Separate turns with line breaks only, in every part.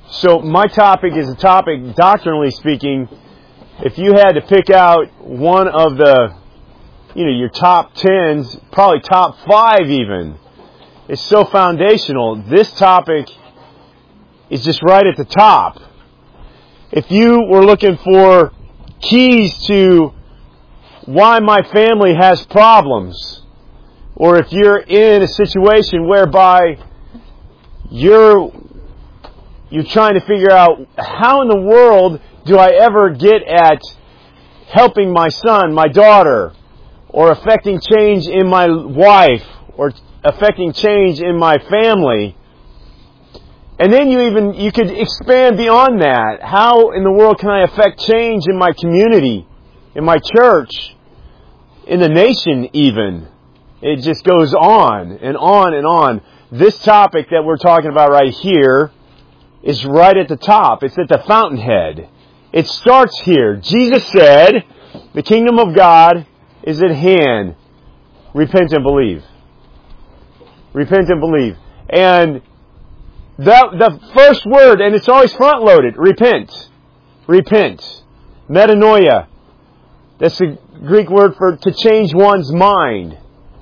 So my topic is a topic, doctrinally speaking, if you had to pick out one of the, your top 10s, probably top 5 even, it's so foundational. This topic is just right at the top. If you were looking for keys to why my family has problems, or if you're in a situation whereby you're trying to figure out how in the world do I ever get at helping my son, my daughter, or affecting change in my wife, or affecting change in my family. And then you could expand beyond that. How in the world can I affect change in my community, in my church, in the nation even? It just goes on and on and on. This topic that we're talking about right here is right at the top. It's at the fountainhead. It starts here. Jesus said, the kingdom of God is at hand. Repent and believe. Repent and believe. And the first word, and it's always front-loaded, repent. Repent. Metanoia. That's the Greek word for to change one's mind.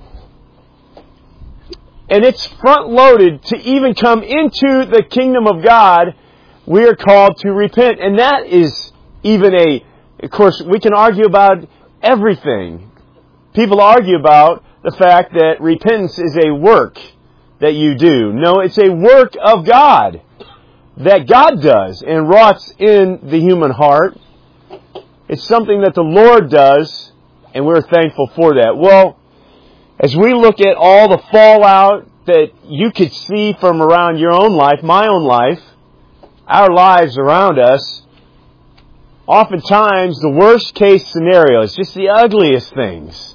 And it's front-loaded to even come into the kingdom of God. We are called to repent. And that is even of course, we can argue about everything. People argue about the fact that repentance is a work that you do. No, it's a work of God that God does and wrought in the human heart. It's something that the Lord does, and we're thankful for that. Well, as we look at all the fallout that you could see from around your own life, my own life, our lives around us, oftentimes the worst case scenarios, just the ugliest things,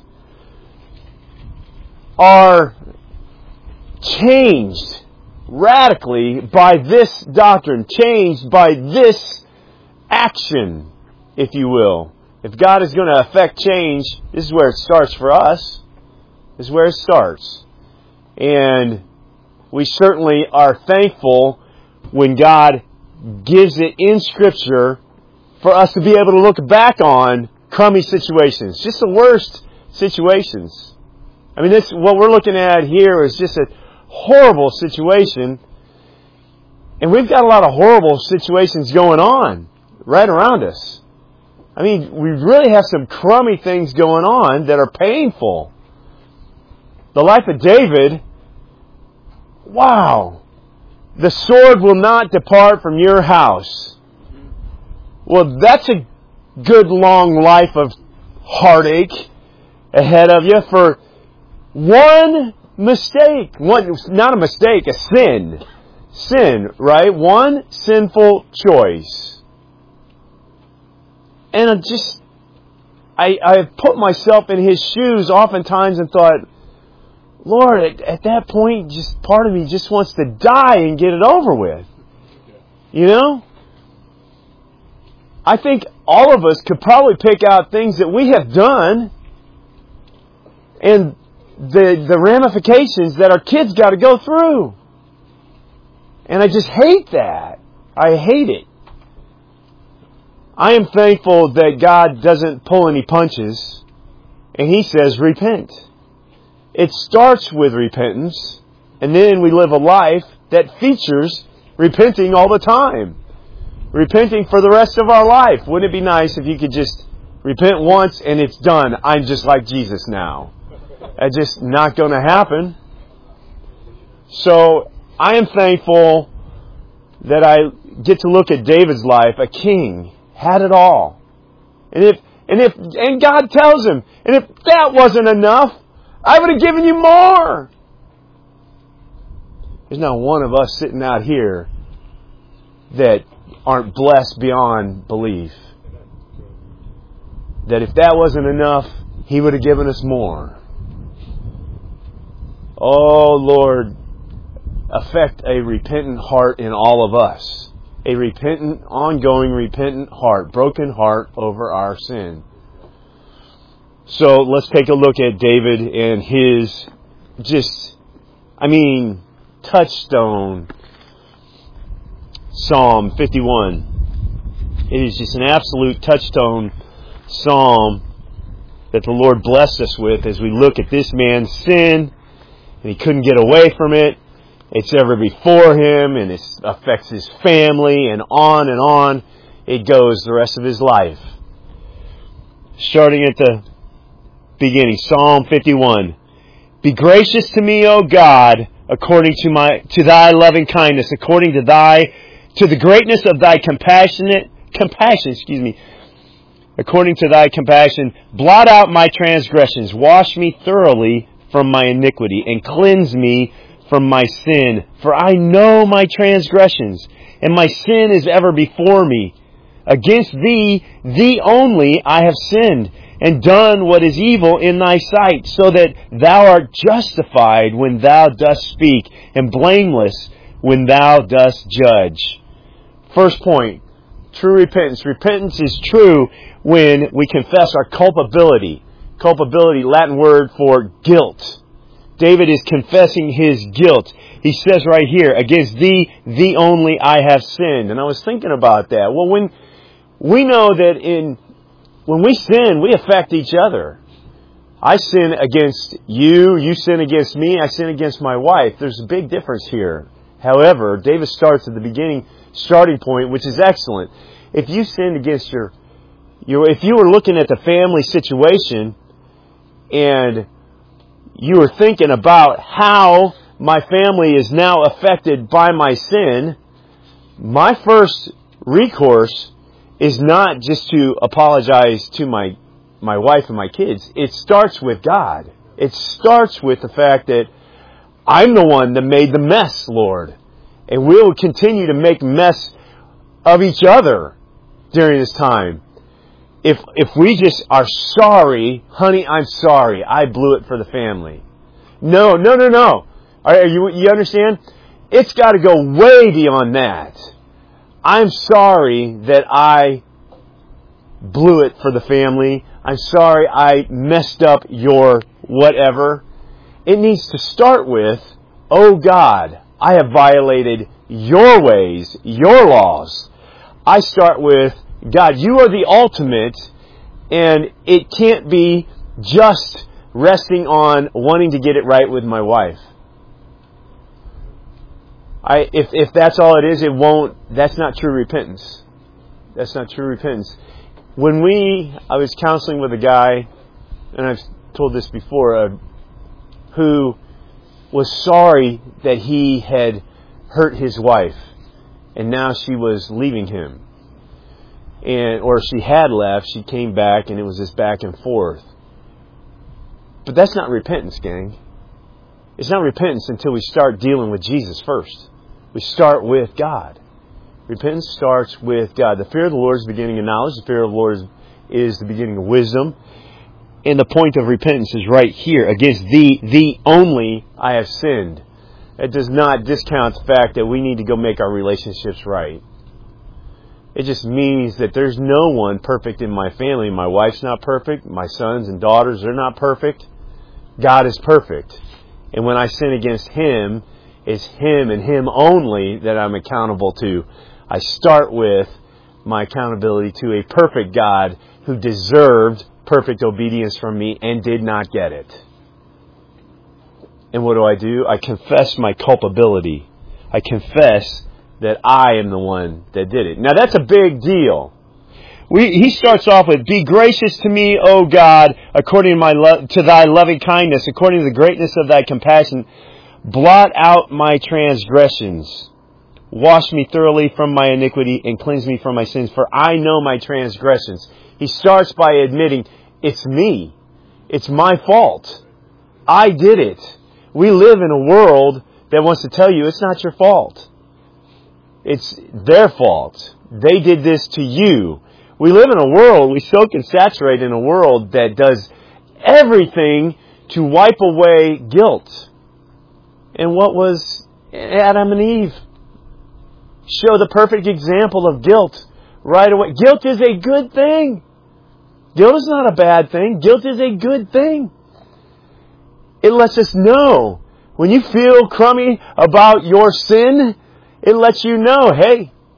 are changed radically by this doctrine, changed by this action, if you will. If God is going to affect change, this is where it starts for us. This is where it starts. And we certainly are thankful when God gives it in Scripture for us to be able to look back on crummy situations, just the worst situations. I mean, what we're looking at here is just a horrible situation. And we've got a lot of horrible situations going on right around us. I mean, we really have some crummy things going on that are painful. The life of David, wow. The sword will not depart from your house. Well, that's a good long life of heartache ahead of you for one mistake. Not a mistake, a sin. Sin, right? One sinful choice. And I put myself in his shoes oftentimes and thought, Lord, at that point, just part of me just wants to die and get it over with. You know? I think all of us could probably pick out things that we have done and the ramifications that our kids got to go through. And I just hate that. I hate it. I am thankful that God doesn't pull any punches, and He says, repent. It starts with repentance, and then we live a life that features repenting all the time. Repenting for the rest of our life. Wouldn't it be nice if you could just repent once and it's done? I'm just like Jesus now. That's just not going to happen. So I am thankful that I get to look at David's life, a king, had it all. And God tells him, and if that wasn't enough, I would have given you more. There's not one of us sitting out here that aren't blessed beyond belief. That if that wasn't enough, He would have given us more. Oh, Lord, affect a repentant heart in all of us. A repentant, ongoing repentant heart, broken heart over our sin. So let's take a look at David and his touchstone Psalm 51. It is just an absolute touchstone psalm that the Lord blessed us with as we look at this man's sin, and he couldn't get away from it. It's ever before him, and it affects his family, and on it goes the rest of his life. Starting at the beginning, Psalm 51. Be gracious to me, O God, according to thy loving kindness, according to the greatness of thy compassion, according to thy compassion, blot out my transgressions, wash me thoroughly from my iniquity, and cleanse me from my sin. For I know my transgressions, and my sin is ever before me. Against thee, thee only, I have sinned, and done what is evil in thy sight, so that thou art justified when thou dost speak, and blameless when thou dost judge. First point, true repentance. Repentance is true when we confess our culpability. Culpability, Latin word for guilt. David is confessing his guilt. He says right here, against thee, thee only, I have sinned. And I was thinking about that. Well, when we know that when we sin, we affect each other. I sin against you, you sin against me, I sin against my wife. There's a big difference here. However, David starts at the starting point, which is excellent. If you sinned against if you were looking at the family situation and you were thinking about how my family is now affected by my sin, my first recourse is not just to apologize to my wife and my kids. It starts with God. It starts with the fact that I'm the one that made the mess, Lord. And we will continue to make mess of each other during this time. If we just are sorry, honey, I'm sorry, I blew it for the family. No. You understand? It's got to go way beyond that. I'm sorry that I blew it for the family. I'm sorry I messed up your whatever. It needs to start with, oh God, I have violated your ways, your laws. I start with, God, you are the ultimate, and it can't be just resting on wanting to get it right with my wife. If that's all it is, that's not true repentance. That's not true repentance. I was counseling with a guy, and I've told this before, who was sorry that he had hurt his wife, and now she was leaving him. Or she had left, she came back, and it was this back and forth. But that's not repentance, gang. It's not repentance until we start dealing with Jesus first. We start with God. Repentance starts with God. The fear of the Lord is the beginning of knowledge. The fear of the Lord is the beginning of wisdom. And the point of repentance is right here. Against thee only, I have sinned. It does not discount the fact that we need to go make our relationships right. It just means that there's no one perfect in my family. My wife's not perfect. My sons and daughters, they're not perfect. God is perfect. And when I sin against Him, it's Him and Him only that I'm accountable to. I start with my accountability to a perfect God who deserved perfect obedience from me and did not get it. And what do? I confess my culpability. I confess that I am the one that did it. Now that's a big deal. He starts off with, be gracious to me, O God, according to thy loving kindness, according to the greatness of thy compassion. Blot out my transgressions. Wash me thoroughly from my iniquity and cleanse me from my sins, for I know my transgressions. He starts by admitting, it's me. It's my fault. I did it. We live in a world that wants to tell you it's not your fault. It's their fault. They did this to you. We live in a world, we soak and saturate in a world that does everything to wipe away guilt. And what was Adam and Eve? Show the perfect example of guilt right away. Guilt is a good thing. Guilt is not a bad thing. Guilt is a good thing. It lets us know. When you feel crummy about your sin, it lets you know, hey,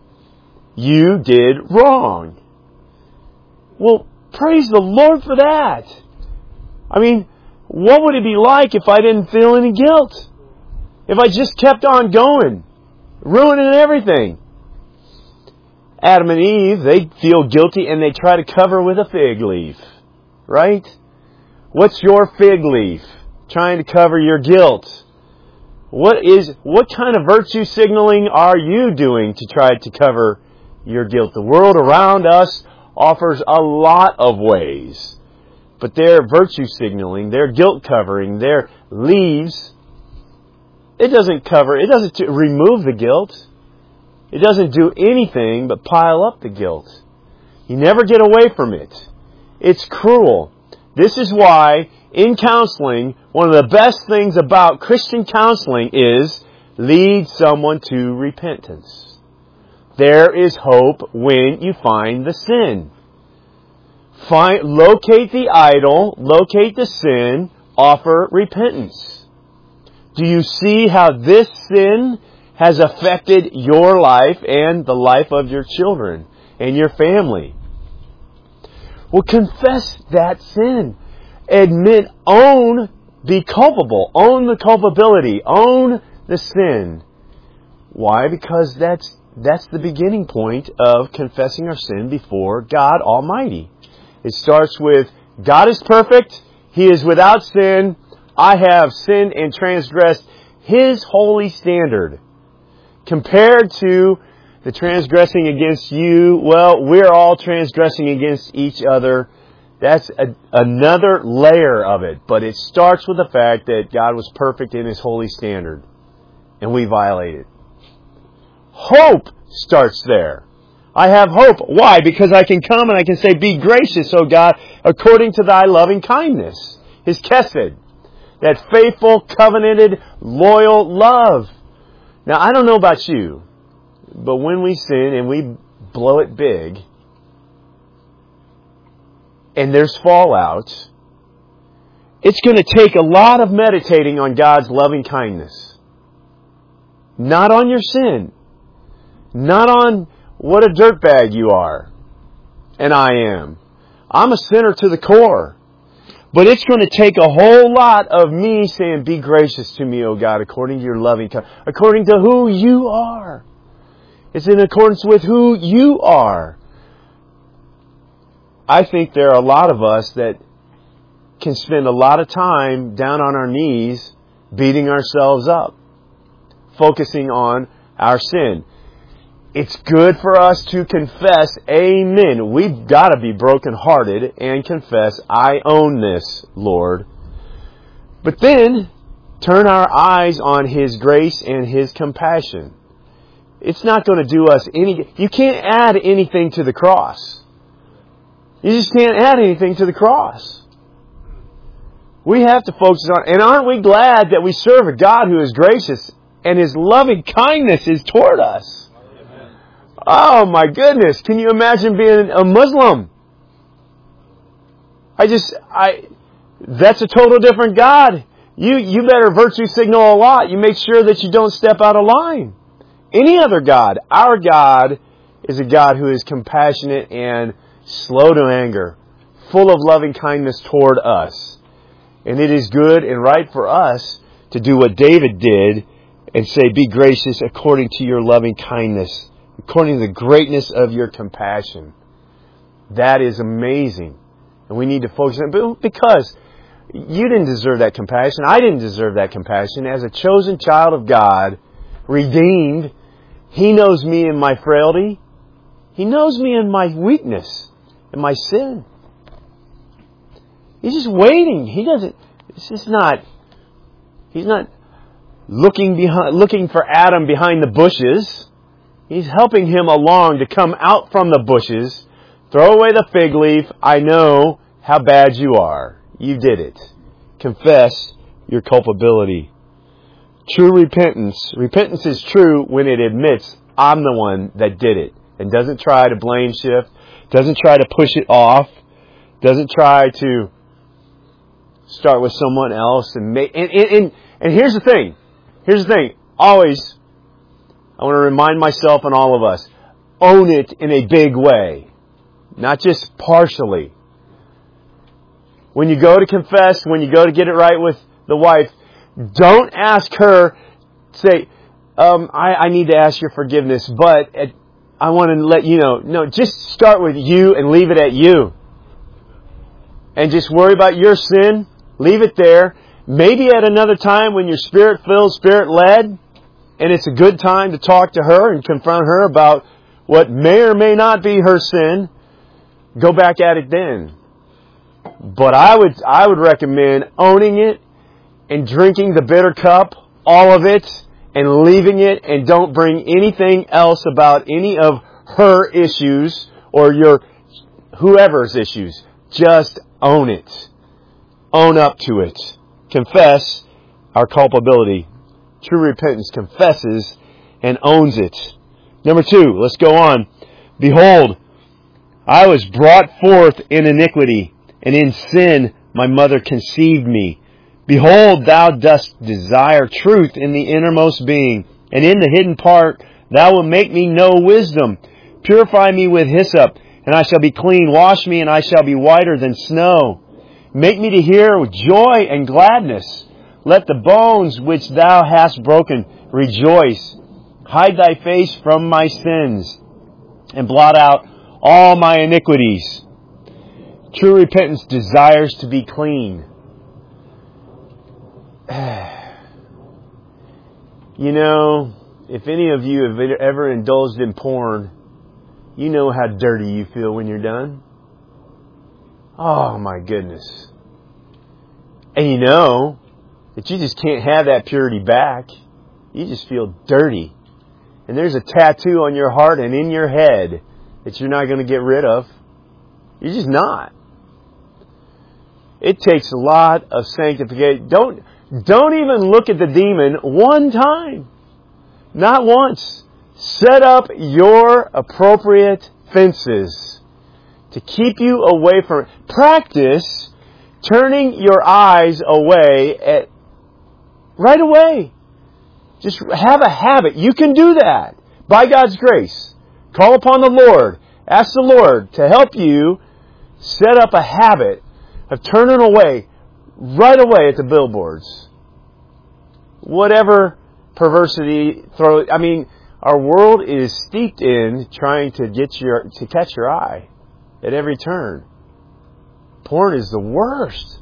you did wrong. Well, praise the Lord for that. I mean, what would it be like if I didn't feel any guilt? If I just kept on going, ruining everything? Adam and Eve, they feel guilty and they try to cover with a fig leaf. Right? What's your fig leaf? Trying to cover your guilt. What kind of virtue signaling are you doing to try to cover your guilt? The world around us offers a lot of ways. But their virtue signaling, their guilt covering, their leaves, it doesn't remove the guilt. It doesn't do anything but pile up the guilt. You never get away from it. It's cruel. This is why in counseling, one of the best things about Christian counseling is lead someone to repentance. There is hope when you find the sin. Locate the idol, locate the sin, offer repentance. Do you see how this sin has affected your life and the life of your children and your family? Well, confess that sin. Admit, be culpable. Own the culpability. Own the sin. Why? Because that's the beginning point of confessing our sin before God Almighty. It starts with, God is perfect. He is without sin. I have sinned and transgressed His holy standard. Compared to the transgressing against you, well, we're all transgressing against each other. That's another layer of it. But it starts with the fact that God was perfect in His holy standard. And we violate it. Hope starts there. I have hope. Why? Because I can come and I can say, be gracious, O God, according to Thy loving kindness. His chesed. That faithful, covenanted, loyal love. Now, I don't know about you, but when we sin and we blow it big, and there's fallout, it's going to take a lot of meditating on God's loving kindness. Not on your sin. Not on what a dirtbag you are. And I am. I'm a sinner to the core. But it's going to take a whole lot of me saying, be gracious to me, O God, according to your loving kindness, according to who you are. It's in accordance with who you are. I think there are a lot of us that can spend a lot of time down on our knees beating ourselves up, focusing on our sin. It's good for us to confess, amen. We've got to be brokenhearted and confess, I own this, Lord. But then, turn our eyes on His grace and His compassion. It's not going to do us any... You can't add anything to the cross. You just can't add anything to the cross. We have to focus on... And aren't we glad that we serve a God who is gracious and His loving kindness is toward us? Oh my goodness, can you imagine being a Muslim? That's a total different God. You better virtue signal a lot. You make sure that you don't step out of line. Any other God. Our God is a God who is compassionate and slow to anger, full of loving kindness toward us. And it is good and right for us to do what David did and say, be gracious according to your loving kindness, according to the greatness of your compassion. That is amazing. And we need to focus on it because you didn't deserve that compassion. I didn't deserve that compassion. As a chosen child of God, redeemed, He knows me in my frailty. He knows me in my weakness, in my sin. He's just waiting. He's not looking for Adam behind the bushes. He's helping him along to come out from the bushes. Throw away the fig leaf. I know how bad you are. You did it. Confess your culpability. True repentance. Repentance is true when it admits I'm the one that did it. And doesn't try to blame shift. Doesn't try to push it off. Doesn't try to start with someone else. And here's the thing. Always, I want to remind myself and all of us, own it in a big way, not just partially. When you go to confess, when you go to get it right with the wife, don't ask her, say, I need to ask your forgiveness, but I want to let you know. No, just start with you and leave it at you. And just worry about your sin. Leave it there. Maybe at another time when you're Spirit-filled, Spirit-led, and it's a good time to talk to her and confront her about what may or may not be her sin, go back at it then. But I would recommend owning it and drinking the bitter cup, all of it, and leaving it, and don't bring anything else about any of her issues or your whoever's issues. Just own it. Own up to it. Confess our culpability. True repentance confesses and owns it. Number 2, let's go on. Behold, I was brought forth in iniquity, and in sin my mother conceived me. Behold, thou dost desire truth in the innermost being, and in the hidden part thou wilt make me know wisdom. Purify me with hyssop, and I shall be clean. Wash me, and I shall be whiter than snow. Make me to hear with joy and gladness. Let the bones which thou hast broken rejoice. Hide thy face from my sins, and blot out all my iniquities. True repentance desires to be clean. You know, if any of you have ever indulged in porn, you know how dirty you feel when you're done. Oh my goodness. And you know that you just can't have that purity back. You just feel dirty. And there's a tattoo on your heart and in your head that you're not going to get rid of. You're just not. It takes a lot of sanctification. Don't even look at the demon one time. Not once. Set up your appropriate fences to keep you away from it. Practice turning your eyes away right away. Just have a habit. You can do that by God's grace. Call upon the Lord. Ask the Lord to help you set up a habit of turning away right away at the billboards. Whatever perversity our world is steeped in trying to catch your eye at every turn. Porn is the worst.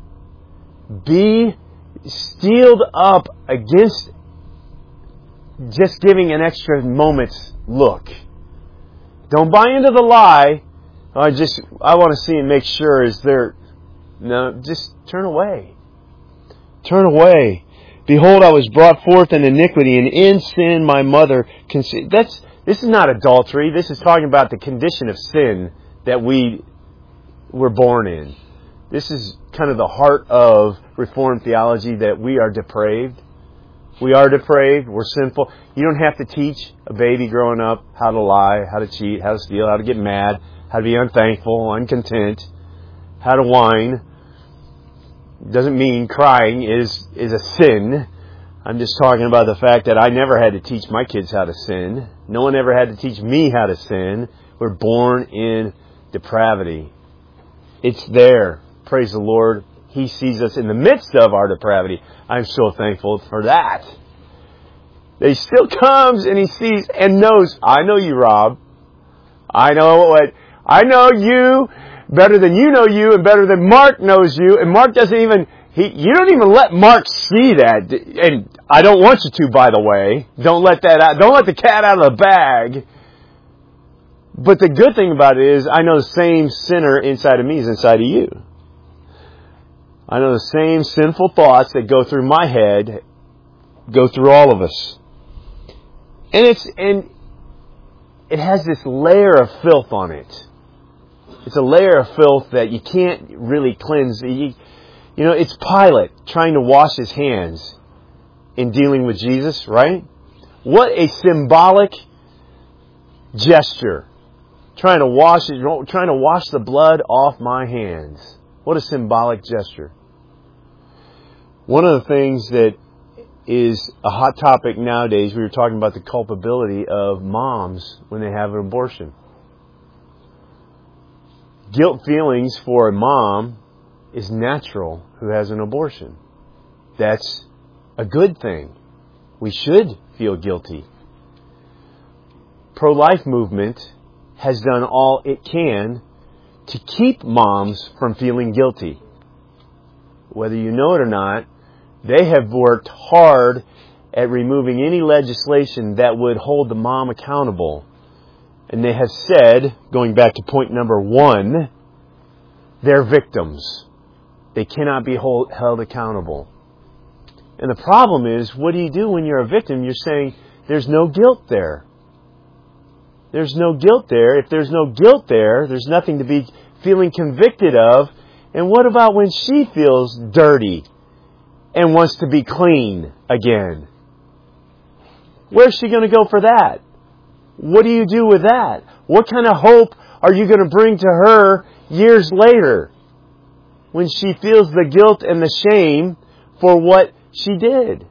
Be steeled up against just giving an extra moment's look. Don't buy into the lie. I want to see and make sure just turn away. Turn away. Behold, I was brought forth in iniquity, and in sin my mother conceived. This is not adultery. This is talking about the condition of sin that we were born in. This is kind of the heart of Reformed theology, that we are depraved. We are depraved. We're sinful. You don't have to teach a baby growing up how to lie, how to cheat, how to steal, how to get mad, how to be unthankful, uncontent, how to whine. Doesn't mean crying is a sin. I'm just talking about the fact that I never had to teach my kids how to sin. No one ever had to teach me how to sin. We're born in depravity. It's there. Praise the Lord. He sees us in the midst of our depravity. I'm so thankful for that. He still comes and He sees and knows. I know you, Rob. I know you better than you know you, and better than Mark knows you. And Mark doesn't even, you don't even let Mark see that. And I don't want you to, by the way. Don't let that out. Don't let the cat out of the bag. But the good thing about it is, I know the same sinner inside of me is inside of you. I know the same sinful thoughts that go through my head go through all of us. And it has this layer of filth on it. It's a layer of filth that you can't really cleanse. It's Pilate trying to wash his hands in dealing with Jesus, right? What a symbolic gesture. Trying to wash the blood off my hands. What a symbolic gesture. One of the things that is a hot topic nowadays. We were talking about the culpability of moms when they have an abortion. Guilt feelings for a mom is natural who has an abortion. That's a good thing. We should feel guilty. Pro-life movement has done all it can to keep moms from feeling guilty. Whether you know it or not, they have worked hard at removing any legislation that would hold the mom accountable. And they have said, going back to point number 1, they're victims. They cannot be held accountable. And the problem is, what do you do when you're a victim? You're saying, there's no guilt there. There's no guilt there. If there's no guilt there, there's nothing to be feeling convicted of. And what about when she feels dirty and wants to be clean again? Where's she going to go for that? What do you do with that? What kind of hope are you going to bring to her years later when she feels the guilt and the shame for what she did?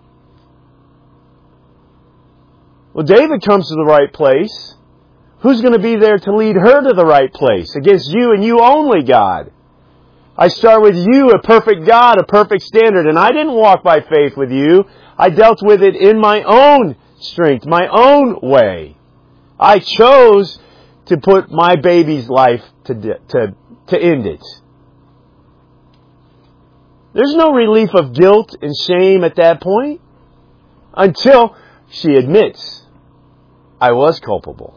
Well, David comes to the right place. Who's going to be there to lead her to the right place? Against you and you only, God. I start with you, a perfect God, a perfect standard. And I didn't walk by faith with you. I dealt with it in my own strength, my own way. I chose to put my baby's life to end it. There's no relief of guilt and shame at that point until she admits, I was culpable.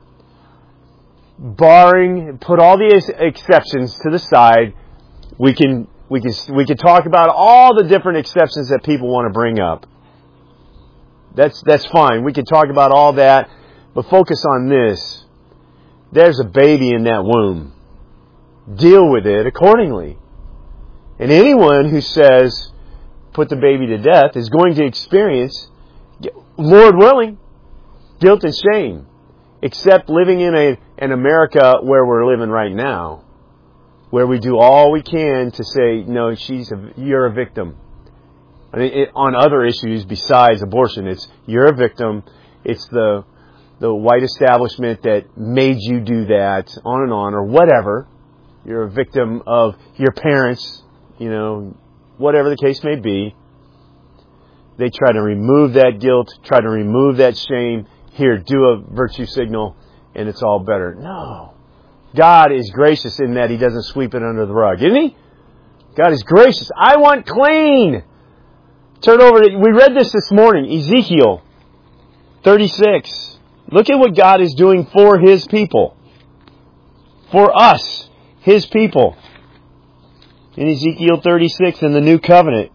Put all the exceptions to the side, we can talk about all the different exceptions that people want to bring up. That's fine. We can talk about all that, but focus on this. There's a baby in that womb. Deal with it accordingly. And anyone who says, put the baby to death, is going to experience, Lord willing, guilt and shame. Except living in an America where we're living right now, where we do all we can to say, no, you're a victim. I mean, on other issues besides abortion, it's you're a victim. It's the white establishment that made you do that, on and on, or whatever. You're a victim of your parents, whatever the case may be. They try to remove that guilt, try to remove that shame. Here, do a virtue signal, and it's all better. No. God is gracious in that He doesn't sweep it under the rug, isn't He? God is gracious. I want clean. Turn over to, we read this morning, Ezekiel 36. Look at what God is doing for His people. For us, His people. In Ezekiel 36, in the New Covenant.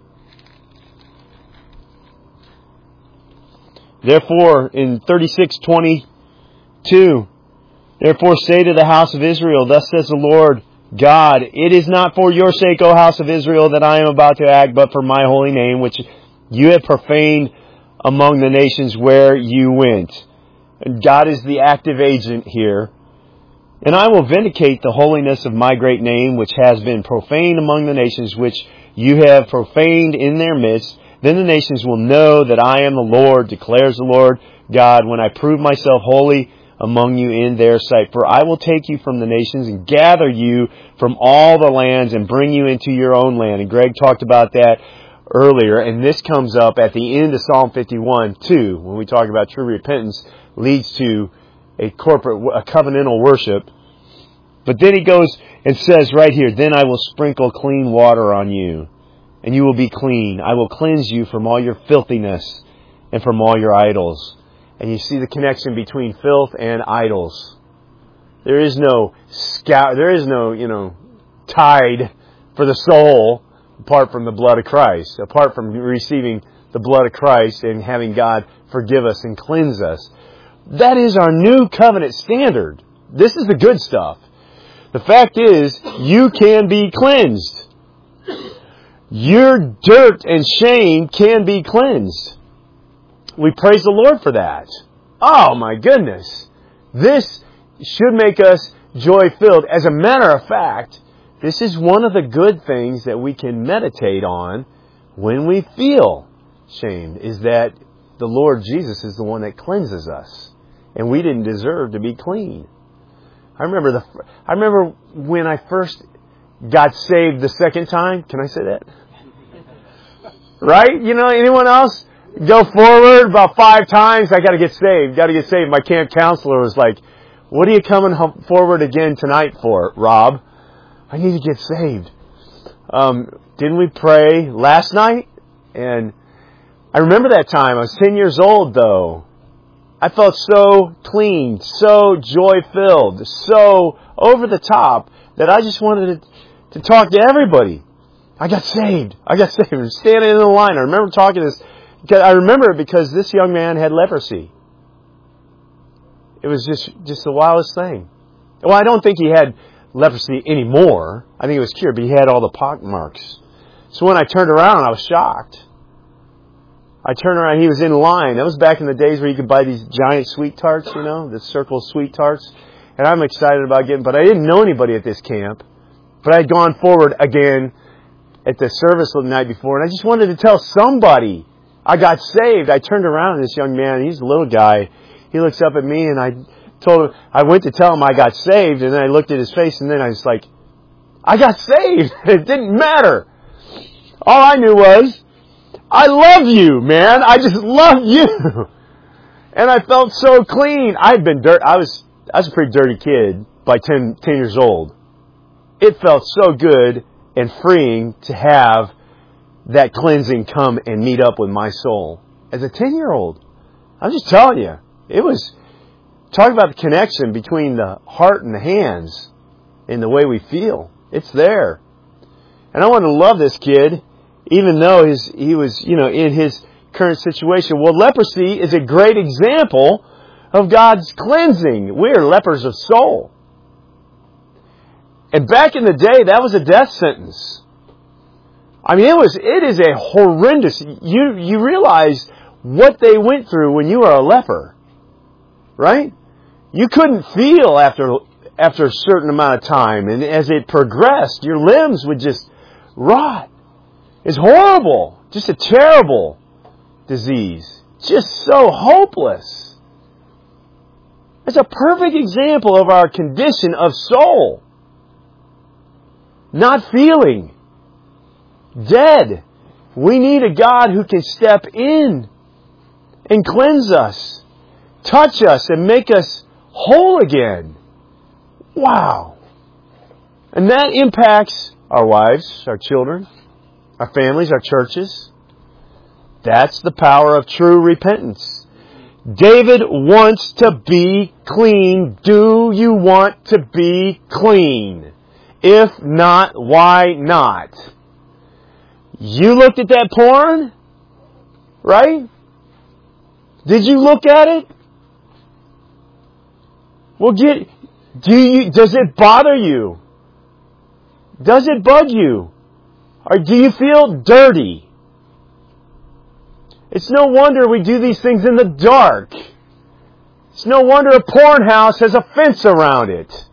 Therefore, in 36:22, therefore say to the house of Israel, thus says the Lord God, it is not for your sake, O house of Israel, that I am about to act, but for my holy name, which you have profaned among the nations where you went. And God is the active agent here. And I will vindicate the holiness of my great name, which has been profaned among the nations, which you have profaned in their midst. Then the nations will know that I am the Lord, declares the Lord God, when I prove myself holy among you in their sight. For I will take you from the nations and gather you from all the lands and bring you into your own land. And Greg talked about that earlier. And this comes up at the end of Psalm 51 too, when we talk about true repentance leads to a covenantal worship. But then he goes and says right here, then I will sprinkle clean water on you, and you will be clean. I will cleanse you from all your filthiness and from all your idols. And you see the connection between filth and idols. There is no tide for the soul apart from the blood of Christ, apart from receiving the blood of Christ and having God forgive us and cleanse us. That is our new covenant standard. This is the good stuff. The fact is, you can be cleansed. Your dirt and shame can be cleansed. We praise the Lord for that. Oh my goodness. This should make us joy-filled. As a matter of fact, this is one of the good things that we can meditate on when we feel shamed, is that the Lord Jesus is the one that cleanses us. And we didn't deserve to be clean. I remember when I first got saved the second time. Can I say that? Right? You know, anyone else? Go forward about 5 times. I got to get saved. Got to get saved. My camp counselor was like, "What are you coming forward again tonight for, Rob?" I need to get saved. Didn't we pray last night? And I remember that time. I was 10 years old, though. I felt so clean, so joy-filled, so over the top that I just wanted to talk to everybody. I got saved. I was standing in the line. I remember talking to this. I remember it because this young man had leprosy. It was just the wildest thing. Well, I don't think he had leprosy anymore. I think it was cured, but he had all the pock marks. So when I turned around, I was shocked. I turned around, he was in line. That was back in the days where you could buy these giant sweet tarts, you know, the circle sweet tarts. And I'm excited about getting, but I didn't know anybody at this camp. But I had gone forward again at the service the night before, and I just wanted to tell somebody I got saved. I turned around, and this young man, he's a little guy, he looks up at me, and I told him, I went to tell him I got saved, and then I looked at his face, and then I was like, I got saved. It didn't matter. All I knew was, I love you, man. I just love you. And I felt so clean. I was a pretty dirty kid by 10 years old. It felt so good and freeing to have that cleansing come and meet up with my soul. As a 10-year-old, I'm just telling you, it was, talk about the connection between the heart and the hands and the way we feel. It's there. And I wanted to love this kid, even though he was, in his current situation. Well, leprosy is a great example of God's cleansing. We're lepers of soul. And back in the day, that was a death sentence. I mean, it is a horrendous, you realize what they went through when you were a leper, right? You couldn't feel after a certain amount of time, and as it progressed, your limbs would just rot. It's horrible. Just a terrible disease. Just so hopeless. It's a perfect example of our condition of soul. Not feeling. Dead. We need a God who can step in and cleanse us, touch us, and make us whole again. Wow. And that impacts our wives, our children, our families, our churches. That's the power of true repentance. David wants to be clean. Do you want to be clean? If not, why not? You looked at that porn? Right? Did you look at it? Well, does it bother you? Does it bug you? Or do you feel dirty? It's no wonder we do these things in the dark. It's no wonder a porn house has a fence around it.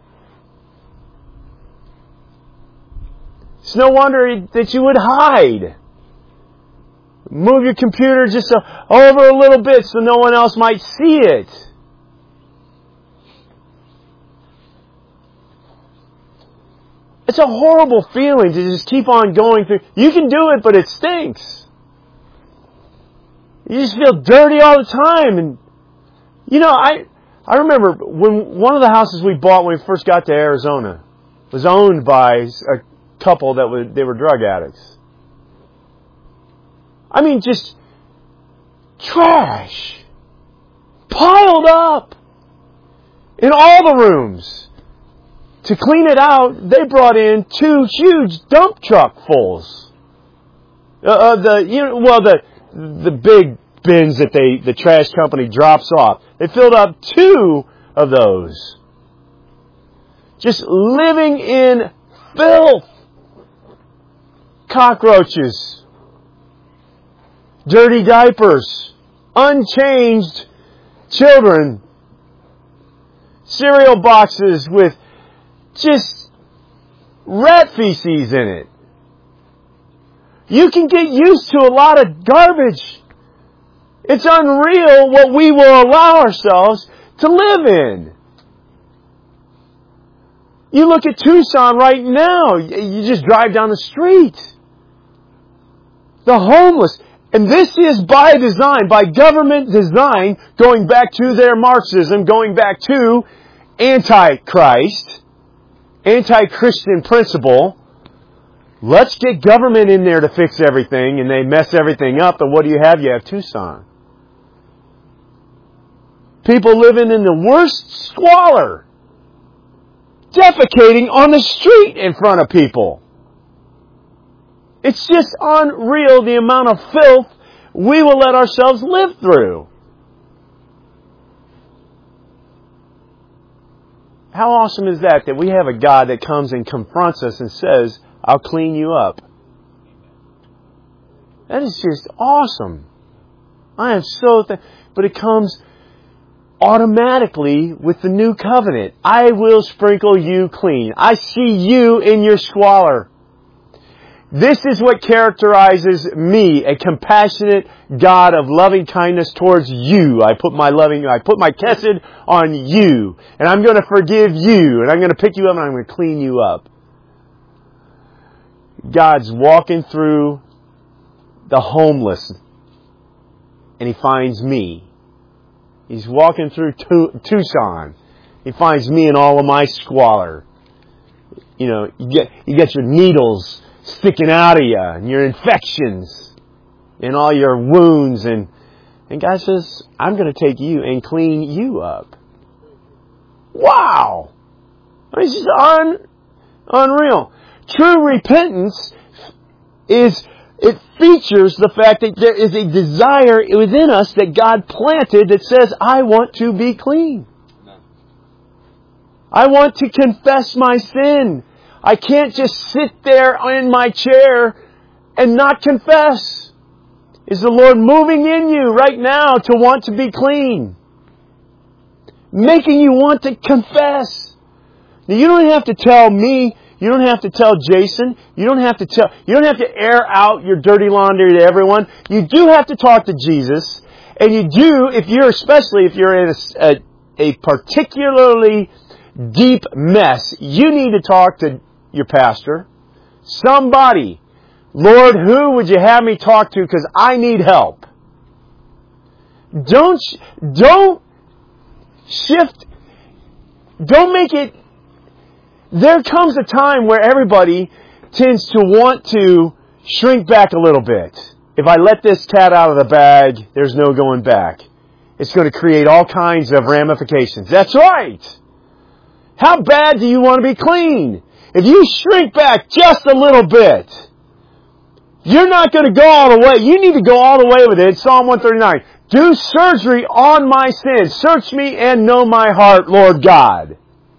It's no wonder that you would hide. Move your computer just over a little bit so no one else might see it. It's a horrible feeling to just keep on going through. You can do it, but it stinks. You just feel dirty all the time. And, I remember when one of the houses we bought when we first got to Arizona was owned by a couple they were drug addicts. I mean, just trash piled up in all the rooms. To clean it out, they brought in 2 huge dump truck fulls. The big bins that the trash company drops off. They filled up 2 of those. Just living in filth. Cockroaches. Dirty diapers. Unchanged children. Cereal boxes with just rat feces in it. You can get used to a lot of garbage It's unreal what we will allow ourselves to live in. You look at Tucson right now. You just drive down the street. The homeless. And this is by design, by government design, going back to their Marxism, going back to Antichrist, anti-Christian principle. Let's get government in there to fix everything, and they mess everything up, and what do you have? You have Tucson. People living in the worst squalor. Defecating on the street in front of people. It's just unreal the amount of filth we will let ourselves live through. How awesome is that we have a God that comes and confronts us and says, I'll clean you up. That is just awesome. I am so but it comes automatically with the new covenant. I will sprinkle you clean. I see you in your squalor. This is what characterizes me, a compassionate God of loving kindness towards you. I put my chesed on you, and I'm going to forgive you, and I'm going to pick you up, and I'm going to clean you up. God's walking through the homeless, and He finds me. He's walking through Tucson. He finds me in all of my squalor. You know, you get your needles sticking out of you, and your infections, and all your wounds, and God says, I'm going to take you and clean you up. Wow! It's just unreal. True repentance it features the fact that there is a desire within us that God planted that says, I want to be clean. I want to confess my sin. I can't just sit there in my chair and not confess. Is the Lord moving in you right now to want to be clean? Making you want to confess. Now, you don't have to tell me. You don't have to tell Jason. You don't have to air out your dirty laundry to everyone. You do have to talk to Jesus. And you do, especially if you're in a particularly deep mess, you need to talk to your pastor. Somebody. Lord, who would you have me talk to? Because I need help. Don't shift. Don't make it. There comes a time where everybody tends to want to shrink back a little bit. If I let this cat out of the bag, there's no going back. It's going to create all kinds of ramifications. That's right. How bad do you want to be clean? If you shrink back just a little bit, you're not going to go all the way. You need to go all the way with it. Psalm 139. Do surgery on my sin. Search me and know my heart, Lord God.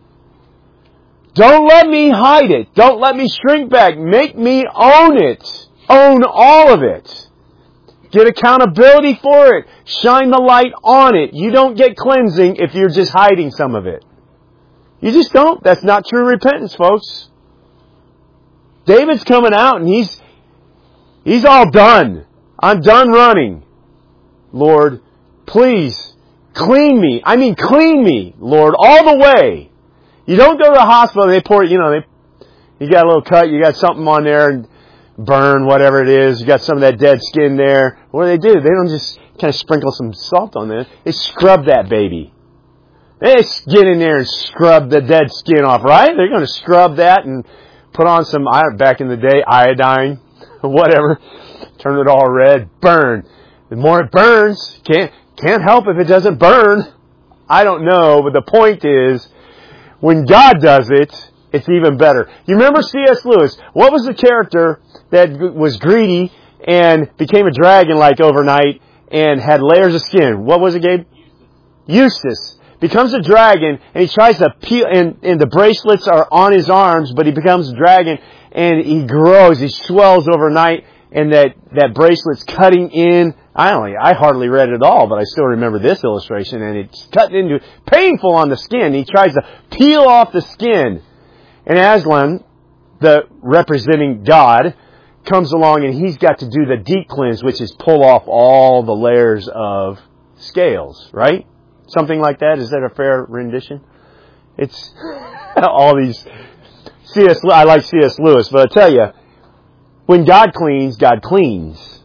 Don't let me hide it. Don't let me shrink back. Make me own it. Own all of it. Get accountability for it. Shine the light on it. You don't get cleansing if you're just hiding some of it. You just don't. That's not true repentance, folks. David's coming out and he's all done. I'm done running. Lord, please clean me. I mean, clean me, Lord, all the way. You don't go to the hospital and they pour, you got a little cut, you got something on there and burn, whatever it is. You got some of that dead skin there. What do? They don't just kind of sprinkle some salt on there. They scrub that baby. They get in there and scrub the dead skin off, right? They're going to scrub that and put on some, back in the day, iodine, whatever. Turn it all red. Burn. The more it burns, can't help if it doesn't burn. I don't know, but the point is, when God does it, it's even better. You remember C.S. Lewis? What was the character that was greedy and became a dragon like overnight and had layers of skin? What was it, Gabe? Eustace. Becomes a dragon and he tries to peel, and the bracelets are on his arms, but he becomes a dragon and he grows, he swells overnight, and that bracelet's cutting in. I hardly read it all, but I still remember this illustration, and it's cutting into, painful on the skin. He tries to peel off the skin. And Aslan, representing God, comes along and He's got to do the deep cleanse, which is pull off all the layers of scales, right? Something like that. Is that a fair rendition? It's all these I like C.S. Lewis, but I tell you, when God cleans, God cleans.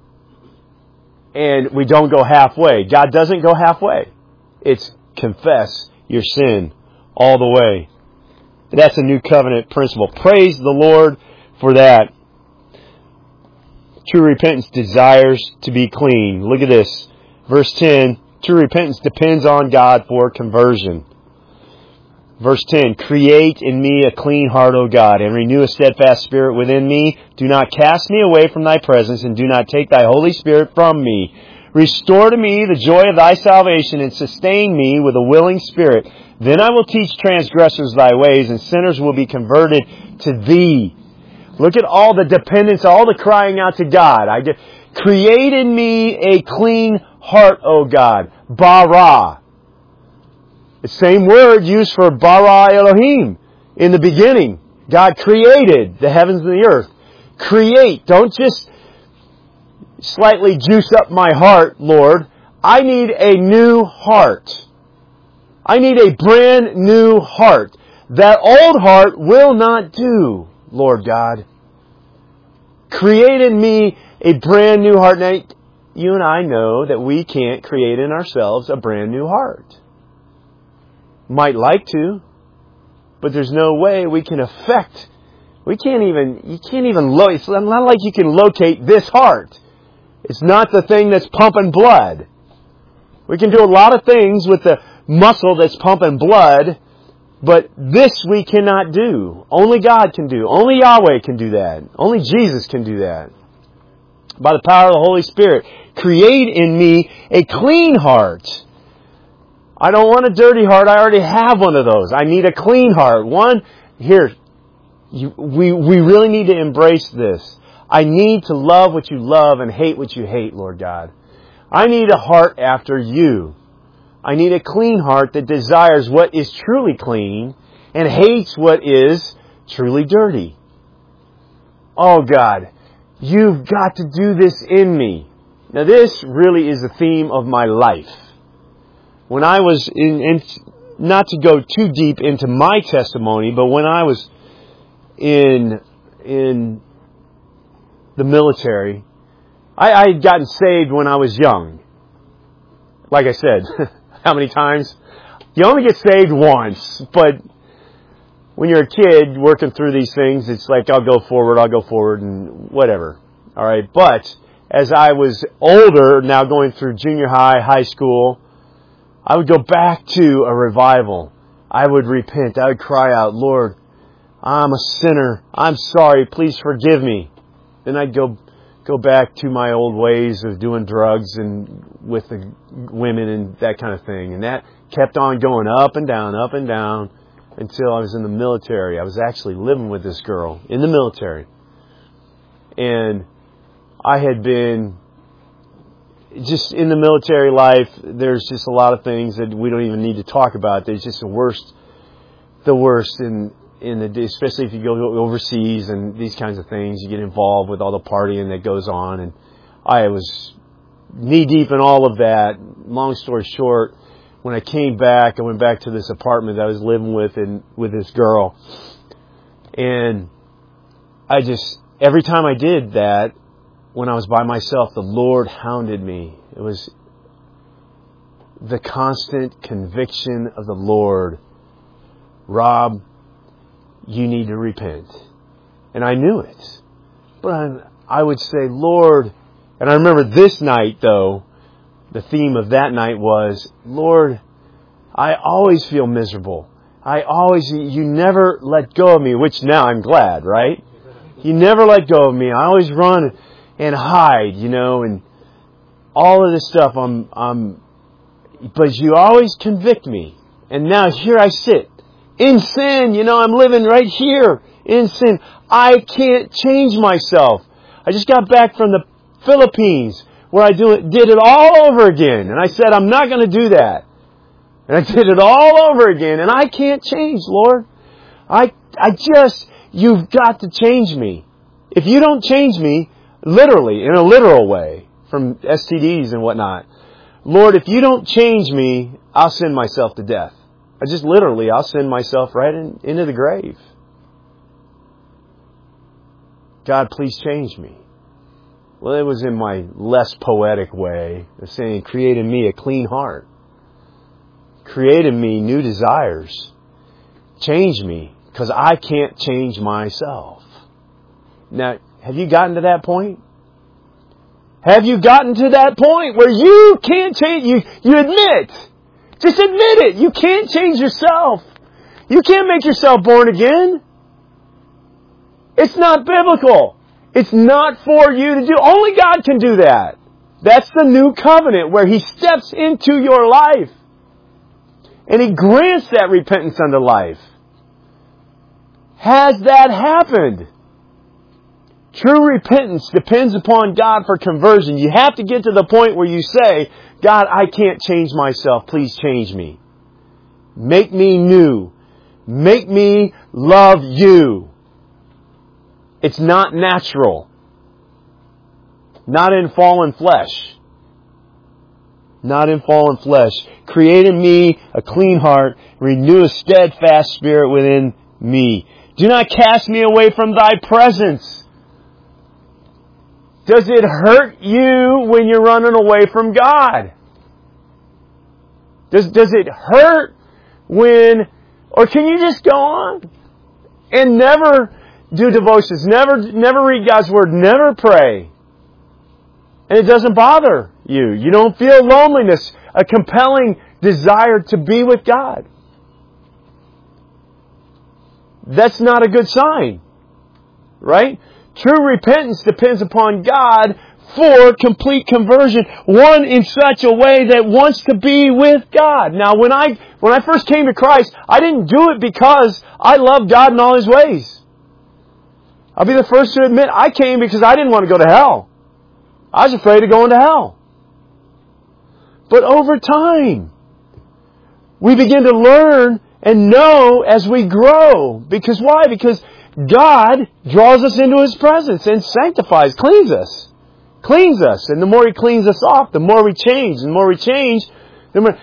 And we don't go halfway. God doesn't go halfway. It's confess your sin all the way. That's a new covenant principle. Praise the Lord for that. True repentance desires to be clean. Look at this. Verse 10. True repentance depends on God for conversion. Verse 10, create in me a clean heart, O God, and renew a steadfast spirit within me. Do not cast me away from Thy presence, and do not take Thy Holy Spirit from me. Restore to me the joy of Thy salvation, and sustain me with a willing spirit. Then I will teach transgressors Thy ways, and sinners will be converted to Thee. Look at all the dependence, all the crying out to God. Create in me a clean heart, O God. Bara. The same word used for bara Elohim. In the beginning, God created the heavens and the earth. Create. Don't just slightly juice up my heart, Lord. I need a new heart. I need a brand new heart. That old heart will not do, Lord God. Create in me a brand new heart. Now, you and I know that we can't create in ourselves a brand new heart. Might like to, but there's no way we can affect. You can't even it's not like you can locate this heart. It's not the thing that's pumping blood. We can do a lot of things with the muscle that's pumping blood, but this we cannot do. Only God can do. Only Yahweh can do that. Only Jesus can do that. By the power of the Holy Spirit, create in me a clean heart. I don't want a dirty heart. I already have one of those. I need a clean heart. We really need to embrace this. I need to love what you love and hate what you hate, Lord God. I need a heart after you. I need a clean heart that desires what is truly clean and hates what is truly dirty. Oh God, you've got to do this in me. Now this really is the theme of my life. When I was not to go too deep into my testimony, but when I was in the military, I had gotten saved when I was young. Like I said, how many times? You only get saved once, but when you're a kid working through these things, it's like, I'll go forward, and whatever. All right, but as I was older, now going through junior high, high school, I would go back to a revival. I would repent. I would cry out, Lord, I'm a sinner. I'm sorry. Please forgive me. Then I'd go back to my old ways of doing drugs and with the women and that kind of thing. And that kept on going up and down until I was in the military. I was actually living with this girl in the military. And I had been just in the military life, there's just a lot of things that we don't even need to talk about. There's just the worst in the, especially if you go overseas and these kinds of things, you get involved with all the partying that goes on. And I was knee deep in all of that. Long story short, when I came back, I went back to this apartment that I was living with this girl. And every time I did that, when I was by myself, the Lord hounded me. It was the constant conviction of the Lord. Rob, you need to repent. And I knew it. But I would say, Lord, and I remember this night though, the theme of that night was, Lord, I always feel miserable. You never let go of me, which now I'm glad, right? You never let go of me. I always run and hide, and all of this stuff. But you always convict me. And now here I sit in sin. I'm living right here in sin. I can't change myself. I just got back from the Philippines where I did it all over again. And I said, I'm not going to do that. And I did it all over again. And I can't change, Lord. You've got to change me. if you don't change me, literally, in a literal way, from STDs and whatnot, Lord, if you don't change me, I'll send myself to death. I'll send myself right into the grave. God, please change me. Well, it was in my less poetic way of saying, create in me a clean heart. Create in me new desires. Change me, because I can't change myself. Now, have you gotten to that point? Have you gotten to that point where you can't change? You admit. Just admit it. You can't change yourself. You can't make yourself born again. It's not biblical. It's not for you to do. Only God can do that. That's the new covenant where He steps into your life. And He grants that repentance unto life. Has that happened? True repentance depends upon God for conversion. You have to get to the point where you say, God, I can't change myself. Please change me. Make me new. Make me love you. It's not natural. Not in fallen flesh. Not in fallen flesh. Create in me a clean heart. Renew a steadfast spirit within me. Do not cast me away from thy presence. Does it hurt you when you're running away from God? Does it hurt when, or can you just go on and never do devotions, never read God's Word, never pray, and it doesn't bother you? You don't feel loneliness, a compelling desire to be with God. That's not a good sign, right? True repentance depends upon God for complete conversion. One in such a way that wants to be with God. Now, when I first came to Christ, I didn't do it because I love God in all His ways. I'll be the first to admit I came because I didn't want to go to hell. I was afraid of going to hell. But over time, we begin to learn and know as we grow. Because why? Because God draws us into His presence and sanctifies, cleans us. Cleans us. And the more He cleans us off, the more we change. And the more we change, the more...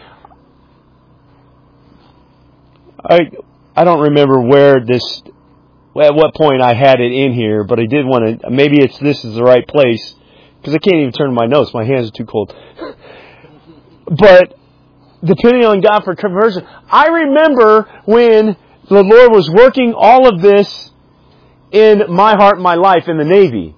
I don't remember at what point I had it in here, but I did want to, maybe this is the right place, because I can't even turn to my notes. My hands are too cold. But depending on God for conversion, I remember when the Lord was working all of this in my heart and my life in the Navy.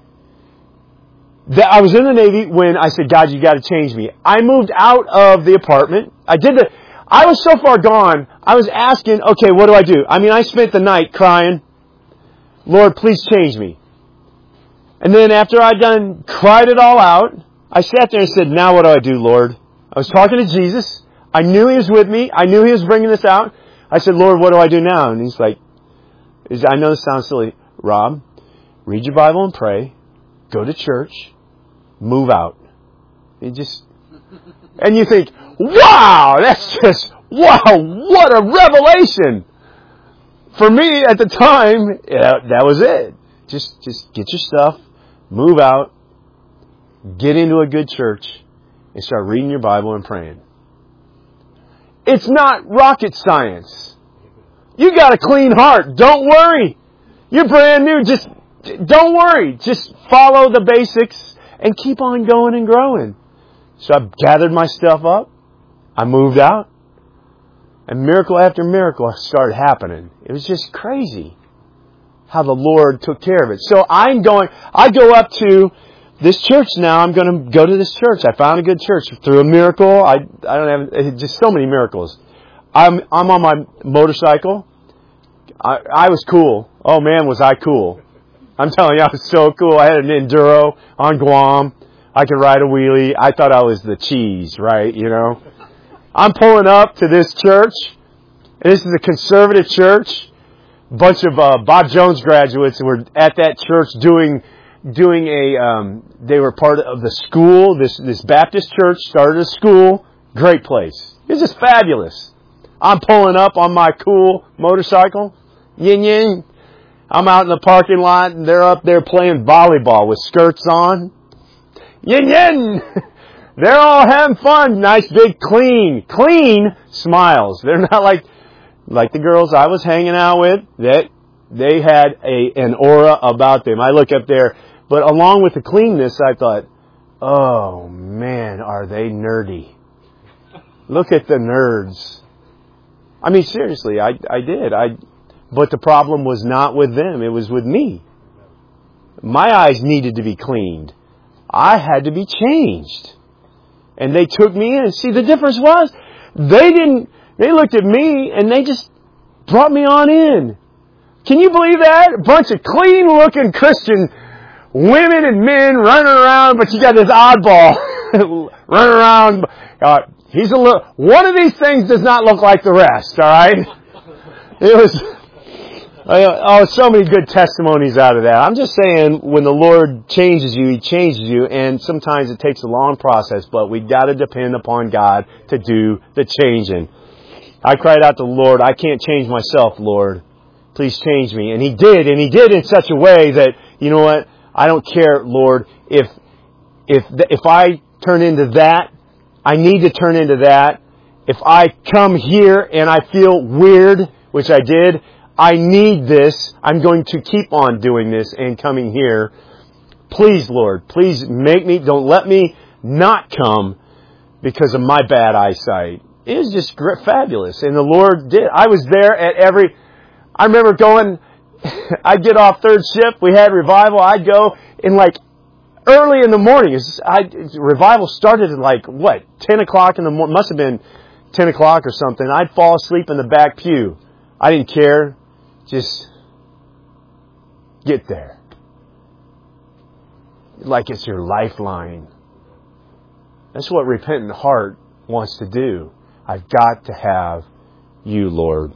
I was in the Navy when I said, God, you got to change me. I moved out of the apartment. I was so far gone, I was asking, okay, what do I do? I spent the night crying, Lord, please change me. And then after I'd cried it all out, I sat there and said, now what do I do, Lord? I was talking to Jesus. I knew He was with me. I knew He was bringing this out. I said, Lord, what do I do now? And He's like, I know this sounds silly. Rob, read your Bible and pray. Go to church. Move out. And you think, wow, what a revelation. For me at the time, that was it. Just get your stuff, move out, get into a good church, and start reading your Bible and praying. It's not rocket science. You got a clean heart. Don't worry. You're brand new. Just don't worry. Just follow the basics and keep on going and growing. So I gathered my stuff up. I moved out. And miracle after miracle started happening. It was just crazy how the Lord took care of it. So I go up to this church now. I'm going to go to this church. I found a good church through a miracle. I don't have just so many miracles. I'm on my motorcycle. I was cool. Oh man, was I cool. I'm telling you, I was so cool. I had an Enduro on Guam. I could ride a wheelie. I thought I was the cheese, right? You know. I'm pulling up to this church. And this is a conservative church. A bunch of Bob Jones graduates were at that church doing they were part of the school. This Baptist church started a school. Great place. It's just fabulous. I'm pulling up on my cool motorcycle. Yin yin. I'm out in the parking lot and they're up there playing volleyball with skirts on. Yin yin! They're all having fun. Nice big clean smiles. They're not like the girls I was hanging out with. They had an aura about them. I look up there, but along with the cleanness, I thought, oh man, are they nerdy. Look at the nerds. I mean, seriously, I did. But the problem was not with them. It was with me. My eyes needed to be cleaned. I had to be changed. And they took me in. See, the difference was, they looked at me and they just brought me on in. Can you believe that? A bunch of clean looking Christian women and men running around, but you got this oddball running around. One of these things does not look like the rest, alright? It was, so many good testimonies out of that. I'm just saying, when the Lord changes you, He changes you, and sometimes it takes a long process, but we got to depend upon God to do the changing. I cried out to the Lord, I can't change myself, Lord. Please change me. And He did in such a way that, you know what, I don't care, Lord, if I turn into that, I need to turn into that. If I come here and I feel weird, which I did, I need this. I'm going to keep on doing this and coming here. Please, Lord, please don't let me not come because of my bad eyesight. It was just fabulous. And the Lord did. I was there I remember going, I'd get off third shift. We had revival. I'd go in early in the morning. Revival started at 10 o'clock in the morning. Must have been 10 o'clock or something. I'd fall asleep in the back pew. I didn't care. Just get there. Like it's your lifeline. That's what repentant heart wants to do. I've got to have you, Lord.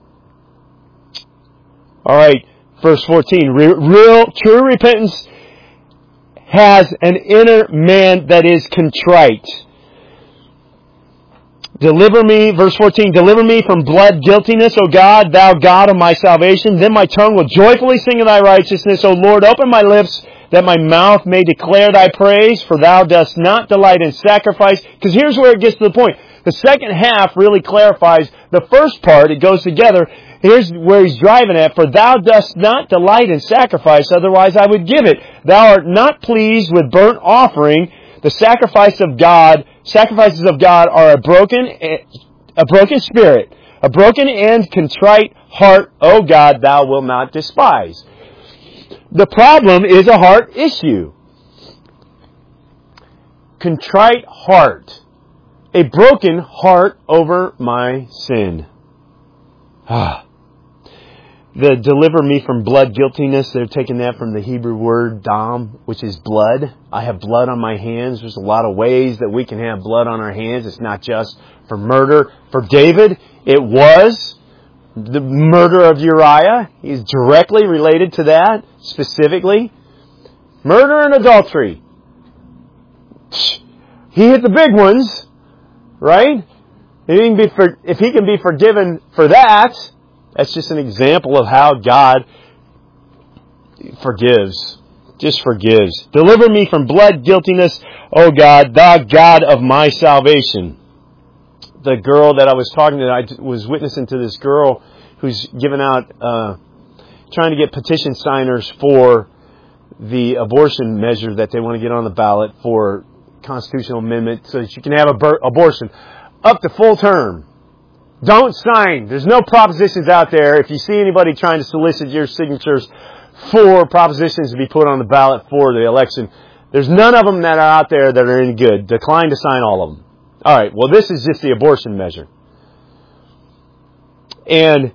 All right, verse 14. True repentance has an inner man that is contrite. Deliver me, verse 14, deliver me from blood guiltiness, O God, thou God of my salvation. Then my tongue will joyfully sing of thy righteousness. O Lord, open my lips that my mouth may declare thy praise, for thou dost not delight in sacrifice. Because here's where it gets to the point. The second half really clarifies the first part. It goes together. Here's where he's driving at. For thou dost not delight in sacrifice, otherwise I would give it. Thou art not pleased with burnt offering. The sacrifices of God are a broken spirit, a broken and contrite heart, O God, thou wilt not despise. The problem is a heart issue. Contrite heart. A broken heart over my sin. The deliver me from blood guiltiness, they're taking that from the Hebrew word dam, which is blood. I have blood on my hands. There's a lot of ways that we can have blood on our hands. It's not just for murder. For David, it was the murder of Uriah. He's directly related to that, specifically. Murder and adultery. He hit the big ones, right? If he can be forgiven for that, that's just an example of how God forgives. Just forgives. Deliver me from blood guiltiness, O God, thou God of my salvation. The girl that I was talking to, I was witnessing to this girl who's given out, trying to get petition signers for the abortion measure that they want to get on the ballot for constitutional amendment so that you can have abortion up to full term. Don't sign. There's no propositions out there. If you see anybody trying to solicit your signatures for propositions to be put on the ballot for the election, there's none of them that are out there that are any good. Decline to sign all of them. All right, well, this is just the abortion measure. And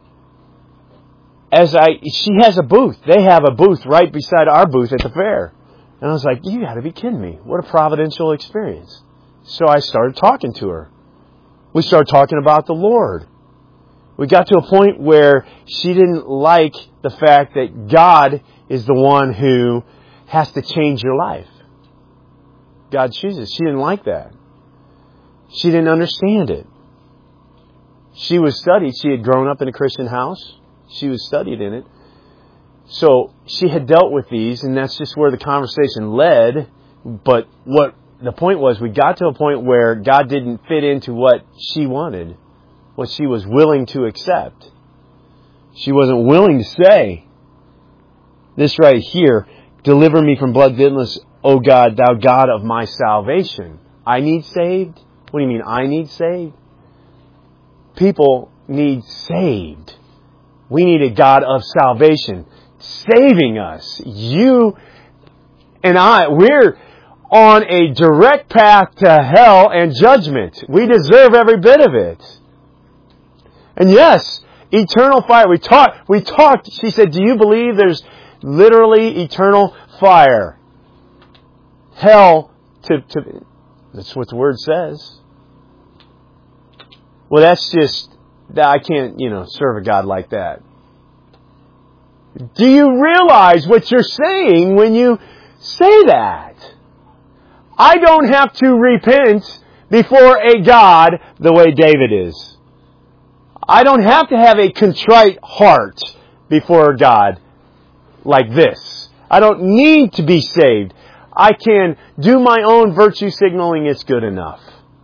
she has a booth. They have a booth right beside our booth at the fair. And I was like, you got to be kidding me. What a providential experience. So I started talking to her. We started talking about the Lord. We got to a point where she didn't like the fact that God is the one who has to change your life. God chooses. She didn't like that. She didn't understand it. She was studied. She had grown up in a Christian house. She was studied in it. So she had dealt with these, and that's just where the conversation led. But what the point was, we got to a point where God didn't fit into what she wanted, what she was willing to accept. She wasn't willing to say this right here, deliver me from blood guiltless, O God, thou God of my salvation. I need saved? What do you mean I need saved? People need saved. We need a God of salvation saving us. You and I, we're on a direct path to hell and judgment. We deserve every bit of it. And yes, eternal fire. We talked, she said, do you believe there's literally eternal fire? Hell that's what the Word says. Well, that's just, I can't, serve a God like that. Do you realize what you're saying when you say that? I don't have to repent before a God the way David is. I don't have to have a contrite heart before God like this. I don't need to be saved. I can do my own virtue signaling. It's good enough.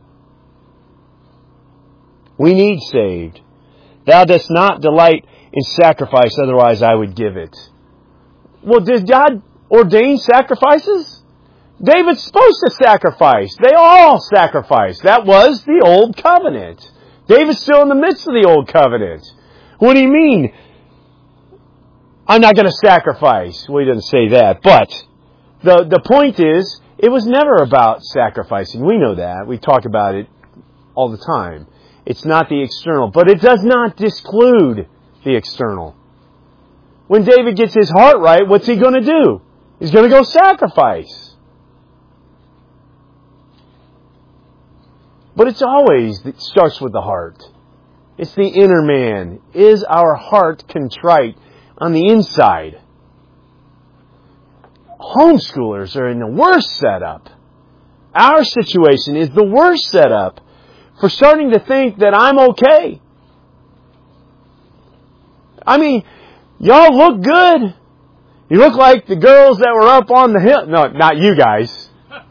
We need saved. Thou dost not delight in sacrifice, otherwise I would give it. Well, did God ordain sacrifices? David's supposed to sacrifice. They all sacrifice. That was the Old Covenant. David's still in the midst of the Old Covenant. What do you mean? I'm not going to sacrifice. Well, he doesn't say that. But the point is, it was never about sacrificing. We know that. We talk about it all the time. It's not the external. But it does not disclude the external. When David gets his heart right, what's he going to do? He's going to go sacrifice. But it starts with the heart. It's the inner man. Is our heart contrite on the inside? Homeschoolers are in the worst setup. Our situation is the worst setup for starting to think that I'm okay. I mean, y'all look good. You look like the girls that were up on the hill. No, not you guys.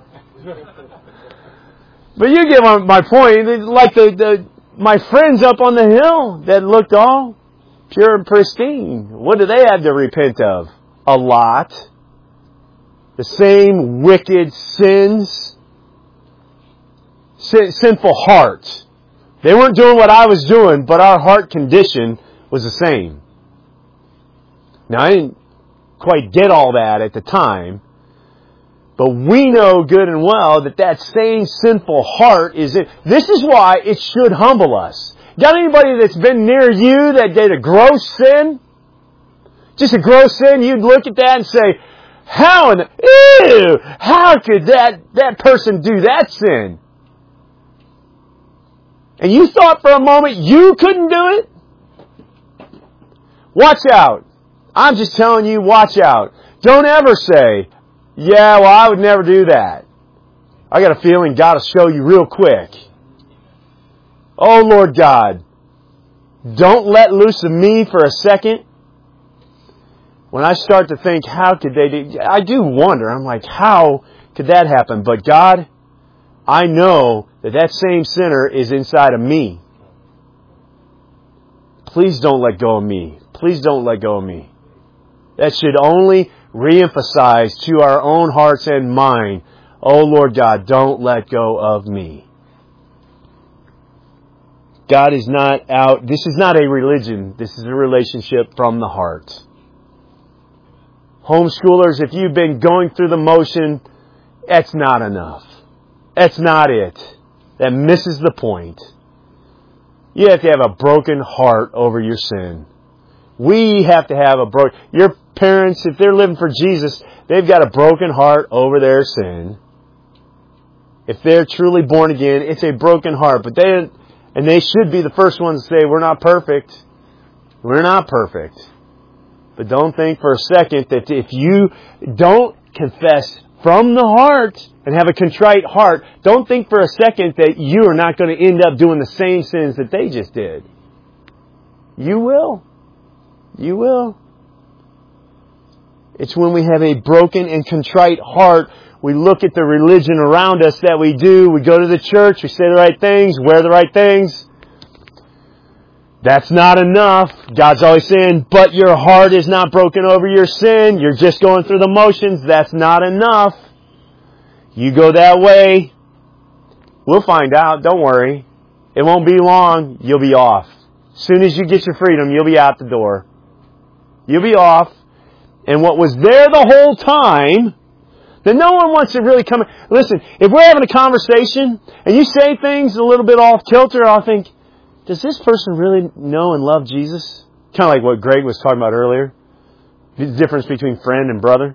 But you get my point. Like my friends up on the hill that looked all pure and pristine. What do they have to repent of? A lot. The same wicked sins. Sinful heart. They weren't doing what I was doing, but our heart condition was the same. Now, I didn't quite get all that at the time. But we know good and well that same sinful heart is it. This is why it should humble us. Got anybody that's been near you that did a gross sin? Just a gross sin, you'd look at that and say, how could that person do that sin? And you thought for a moment you couldn't do it? Watch out. I'm just telling you, watch out. Don't ever say, yeah, well, I would never do that. I got a feeling God will show you real quick. Oh, Lord God, don't let loose of me for a second. When I start to think, how could they do... I do wonder. I'm like, how could that happen? But God, I know that same sinner is inside of me. Please don't let go of me. Please don't let go of me. That should only reemphasize to our own hearts and mind, oh Lord God, don't let go of me. God is not out. This is not a religion. This is a relationship from the heart. Homeschoolers, if you've been going through the motion, that's not enough. That's not it. That misses the point. You have to have a broken heart over your sin. We have to have your parents, if they're living for Jesus, they've got a broken heart over their sin. If they're truly born again, it's a broken heart. But they should be the first ones to say, we're not perfect. We're not perfect. But don't think for a second that if you don't confess from the heart and have a contrite heart, don't think for a second that you are not going to end up doing the same sins that they just did. You will. You will. It's when we have a broken and contrite heart. We look at the religion around us that we do. We go to the church. We say the right things. Wear the right things. That's not enough. God's always saying, but your heart is not broken over your sin. You're just going through the motions. That's not enough. You go that way. We'll find out. Don't worry. It won't be long. You'll be off. As soon as you get your freedom, you'll be out the door. You'll be off. And what was there the whole time, that no one wants to really come... Listen, if we're having a conversation and you say things a little bit off kilter, I'll think, does this person really know and love Jesus? Kind of like what Greg was talking about earlier. The difference between friend and brother.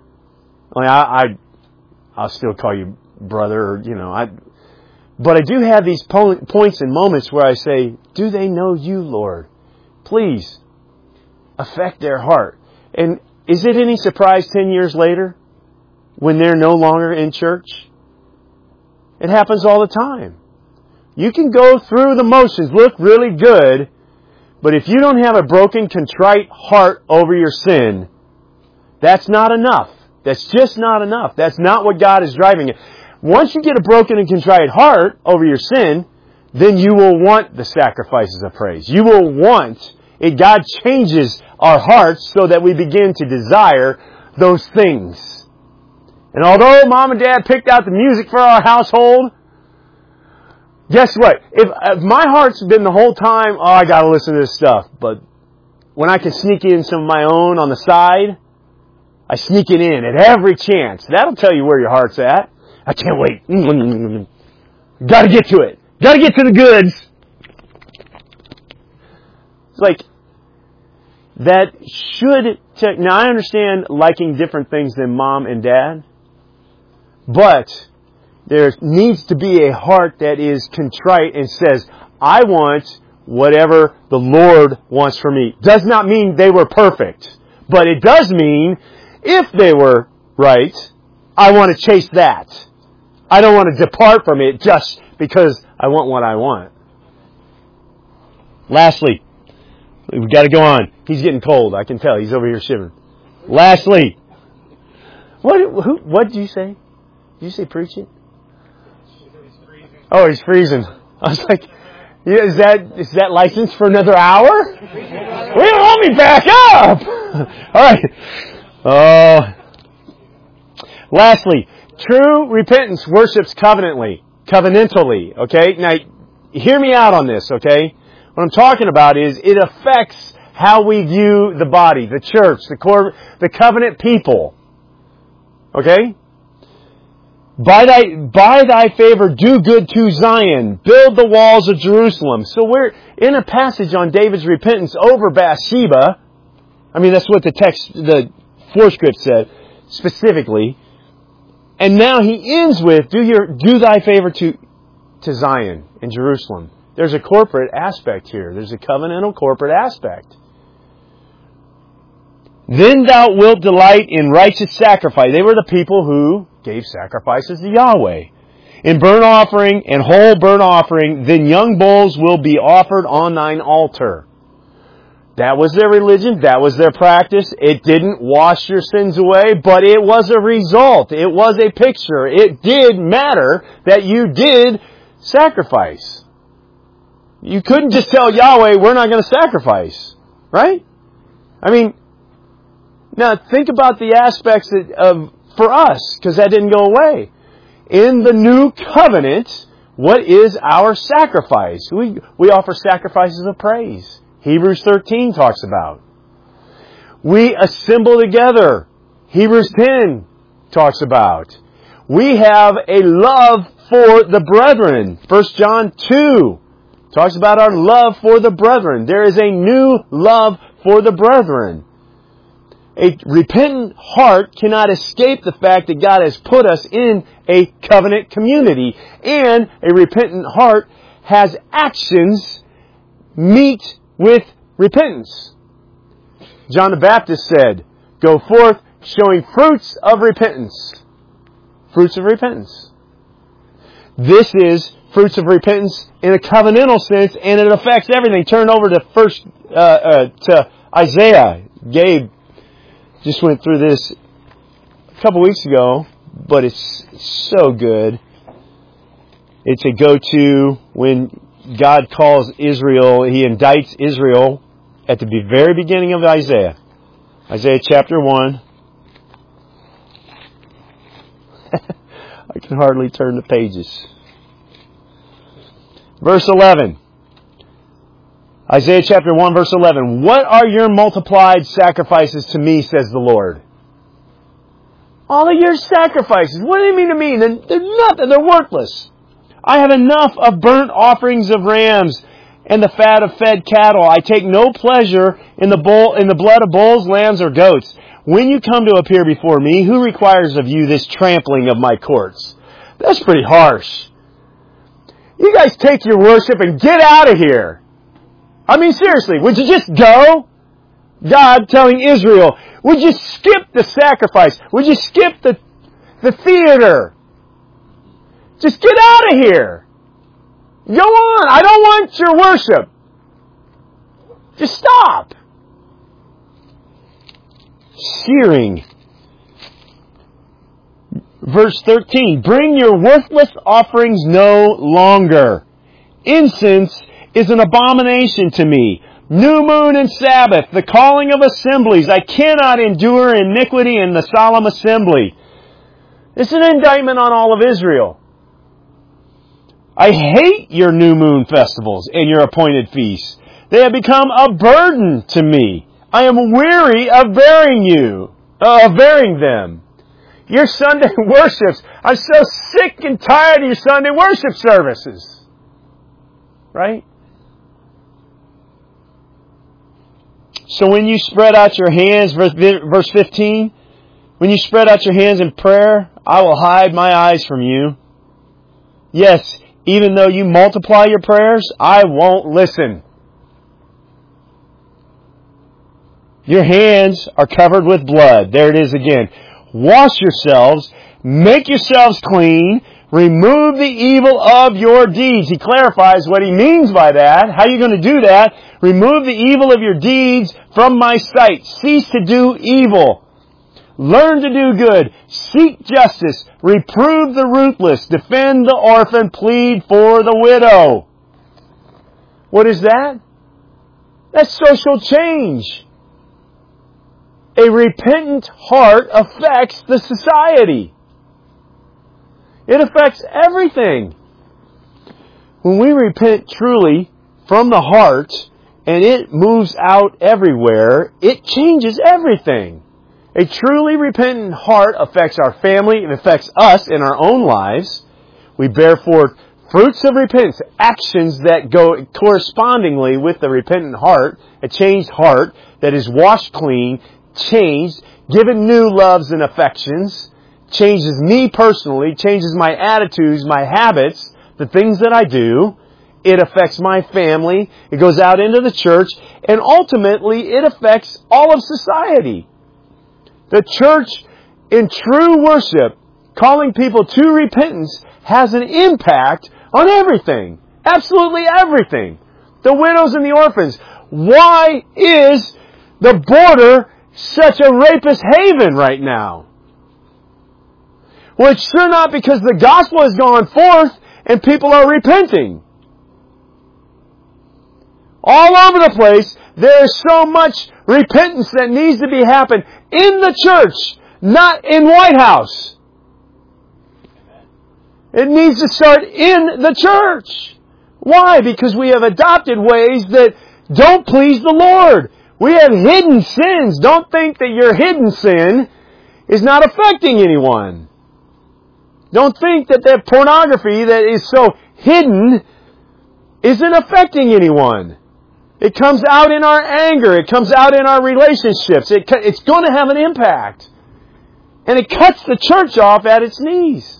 I'll still call you brother, or, but I do have these points and moments where I say, do they know you, Lord? Please, affect their heart. And is it any surprise 10 years later when they're no longer in church? It happens all the time. You can go through the motions, look really good, but if you don't have a broken, contrite heart over your sin, that's not enough. That's just not enough. That's not what God is driving at. Once you get a broken and contrite heart over your sin, then you will want the sacrifices of praise. You will want it. God changes our hearts so that we begin to desire those things. And although Mom and Dad picked out the music for our household, guess what? If my heart's been the whole time, I got to listen to this stuff. But when I can sneak in some of my own on the side, I sneak it in at every chance. That'll tell you where your heart's at. I can't wait. Got to get to it. Got to get to the goods. It's like, that should... Now, I understand liking different things than Mom and Dad. But there needs to be a heart that is contrite and says, I want whatever the Lord wants for me. Does not mean they were perfect. But it does mean, if they were right, I want to chase that. I don't want to depart from it just because I want what I want. Lastly, we've got to go on. He's getting cold. I can tell. He's over here shivering. Lastly, what did you say? Did you say preach it? Oh, he's freezing. I was like, is that license for another hour? Let me back up. All right. Lastly, true repentance worships covenantally. Okay? Now, hear me out on this, okay? What I'm talking about is it affects how we view the body, the church, the covenant people. Okay? By thy favor, do good to Zion. Build the walls of Jerusalem. So we're in a passage on David's repentance over Bathsheba. I mean, that's what the forescript said specifically. And now he ends with, do thy favor to Zion and Jerusalem. There's a corporate aspect here. There's a covenantal corporate aspect. Then thou wilt delight in righteous sacrifice. They were the people who gave sacrifices to Yahweh. In burnt offering and whole burnt offering, then young bulls will be offered on thine altar. That was their religion. That was their practice. It didn't wash your sins away, but it was a result. It was a picture. It did matter that you did sacrifice. You couldn't just tell Yahweh, we're not going to sacrifice. Right? I mean, now think about the aspects for us, because that didn't go away. In the new covenant, what is our sacrifice? We offer sacrifices of praise. Hebrews 13 talks about. We assemble together. Hebrews 10 talks about. We have a love for the brethren. 1 John 2 talks about our love for the brethren. There is a new love for the brethren. A repentant heart cannot escape the fact that God has put us in a covenant community. And a repentant heart has actions meet with repentance. John the Baptist said, go forth showing fruits of repentance. Fruits of repentance. This is fruits of repentance in a covenantal sense, and it affects everything. Turn over to Isaiah. Gabe just went through this a couple weeks ago, but it's so good. It's a go-to when God calls Israel, He indicts Israel at the very beginning of Isaiah. Isaiah chapter 1. I can hardly turn the pages. Verse 11. Isaiah chapter 1 verse 11. What are your multiplied sacrifices to me, says the Lord? All of your sacrifices. What do you mean to me? They're nothing. They're worthless. I have enough of burnt offerings of rams and the fat of fed cattle. I take no pleasure in the blood of bulls, lambs, or goats. When you come to appear before me, who requires of you this trampling of my courts? That's pretty harsh. You guys take your worship and get out of here. I mean, seriously, would you just go? God telling Israel, would you skip the sacrifice? Would you skip the theater? Just get out of here. Go on. I don't want your worship. Just stop. Searing. Verse 13. Bring your worthless offerings no longer. Incense is an abomination to me. New moon and Sabbath, the calling of assemblies. I cannot endure iniquity in the solemn assembly. It's an indictment on all of Israel. I hate your new moon festivals and your appointed feasts. They have become a burden to me. I am weary of bearing them. Your Sunday worships. I'm so sick and tired of your Sunday worship services. Right? So when you spread out your hands, verse 15, when you spread out your hands in prayer, I will hide my eyes from you. Yes, even though you multiply your prayers, I won't listen. Your hands are covered with blood. There it is again. Wash yourselves, make yourselves clean, remove the evil of your deeds. He clarifies what he means by that. How are you going to do that? Remove the evil of your deeds from my sight. Cease to do evil. Learn to do good. Seek justice. Reprove the ruthless. Defend the orphan. Plead for the widow. What is that? That's social change. A repentant heart affects the society. It affects everything. When we repent truly from the heart and it moves out everywhere, it changes everything. A truly repentant heart affects our family. It affects us in our own lives. We bear forth fruits of repentance, actions that go correspondingly with the repentant heart, a changed heart that is washed clean, changed, given new loves and affections, changes me personally, changes my attitudes, my habits, the things that I do. It affects my family. It goes out into the church. And ultimately, it affects all of society. The church, in true worship, calling people to repentance, has an impact on everything. Absolutely everything. The widows and the orphans. Why is the border such a rapist haven right now? Well, it's sure not because the gospel has gone forth and people are repenting. All over the place, there is so much repentance that needs to be happened in the church, not in White House. It needs to start in the church. Why? Because we have adopted ways that don't please the Lord. We have hidden sins. Don't think that your hidden sin is not affecting anyone. Don't think that that pornography that is so hidden isn't affecting anyone. It comes out in our anger. It comes out in our relationships. It's going to have an impact. And it cuts the church off at its knees.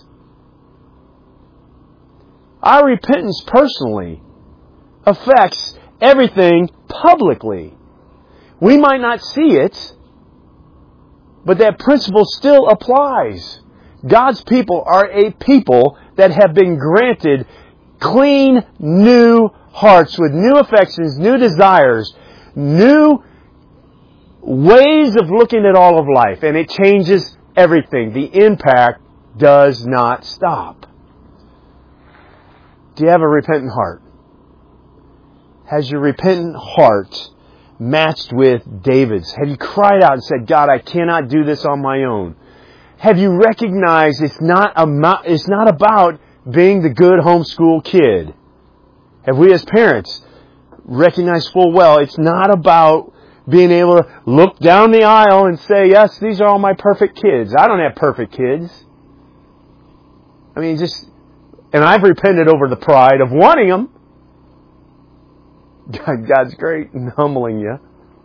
Our repentance personally affects everything publicly. We might not see it, but that principle still applies. God's people are a people that have been granted clean, new hearts with new affections, new desires, new ways of looking at all of life. And it changes everything. The impact does not stop. Do you have a repentant heart? Has your repentant heart matched with David's? Have you cried out and said, God, I cannot do this on my own? Have you recognized it's not about being the good homeschool kid? Have we as parents recognized full well it's not about being able to look down the aisle and say, yes, these are all my perfect kids. I don't have perfect kids. I mean, and I've repented over the pride of wanting them. God's great in humbling you.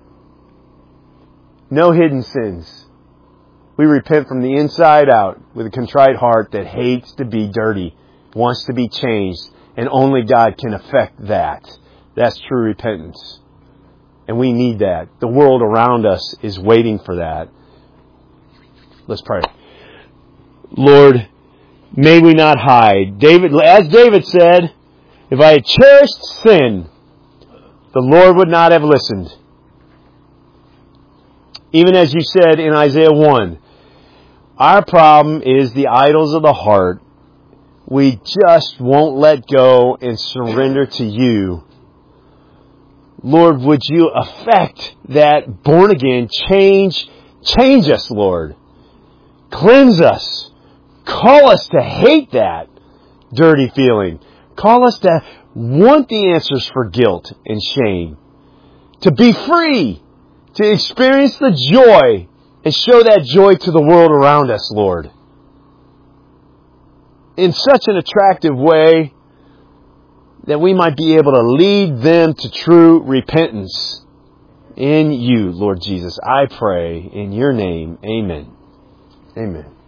No hidden sins. We repent from the inside out with a contrite heart that hates to be dirty, wants to be changed, and only God can effect that. That's true repentance. And we need that. The world around us is waiting for that. Let's pray. Lord, may we not hide. As David said, if I had cherished sin, the Lord would not have listened. Even as you said in Isaiah 1, our problem is the idols of the heart. We just won't let go and surrender to you. Lord, would you affect that born again change? Change us, Lord. Cleanse us. Call us to hate that dirty feeling. Call us to want the answers for guilt and shame. To be free. To experience the joy and show that joy to the world around us, Lord. In such an attractive way that we might be able to lead them to true repentance in you, Lord Jesus. I pray in your name. Amen. Amen.